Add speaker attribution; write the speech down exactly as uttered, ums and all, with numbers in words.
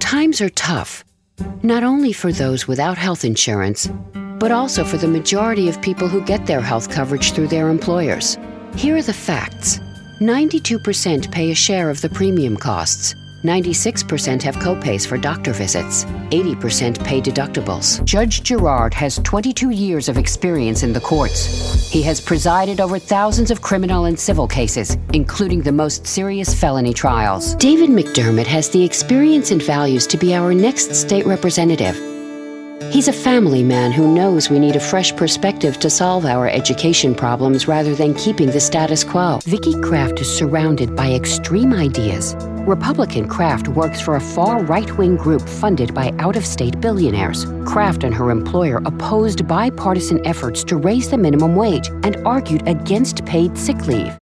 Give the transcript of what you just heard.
Speaker 1: Times are tough, not only for those without health insurance, but also for the majority of people who get their health coverage through their employers. Here are the facts. ninety-two percent pay a share of the premium costs. ninety-six percent have copays for doctor visits. eighty percent pay deductibles. Judge Gerard has twenty-two years of experience in the courts. He has presided over thousands of criminal and civil cases, including the most serious felony trials. David McDermott has the experience and values to be our next state representative. He's a family man who knows we need a fresh perspective to solve our education problems rather than keeping the status quo. Vicky Kraft is surrounded by extreme ideas. Republican Kraft works for a far right-wing group funded by out-of-state billionaires. Kraft and her employer opposed bipartisan efforts to raise the minimum wage and argued against paid sick leave.